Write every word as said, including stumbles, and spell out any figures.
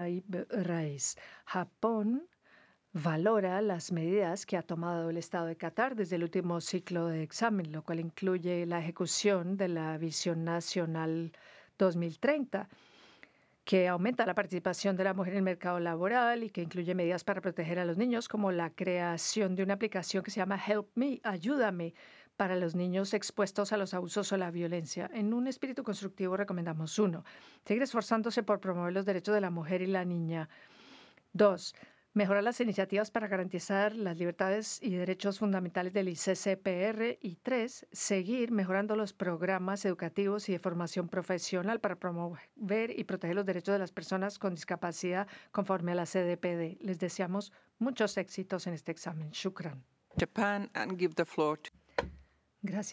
Saib Rais. Japón valora las medidas que ha tomado el Estado de Qatar desde el último ciclo de examen, lo cual incluye la ejecución de la Visión Nacional dos mil treinta, que aumenta la participación de la mujer en el mercado laboral y que incluye medidas para proteger a los niños, como la creación de una aplicación que se llama Help Me, Ayúdame, para los niños expuestos a los abusos o la violencia. En un espíritu constructivo recomendamos uno, seguir esforzándose por promover los derechos de la mujer y la niña. Dos, mejorar las iniciativas para garantizar las libertades y derechos fundamentales del I C C P R. Y tres, seguir mejorando los programas educativos y de formación profesional para promover y proteger los derechos de las personas con discapacidad conforme a la C D P D. Les deseamos muchos éxitos en este examen. Shukran. Japan and give the floor to Gracias.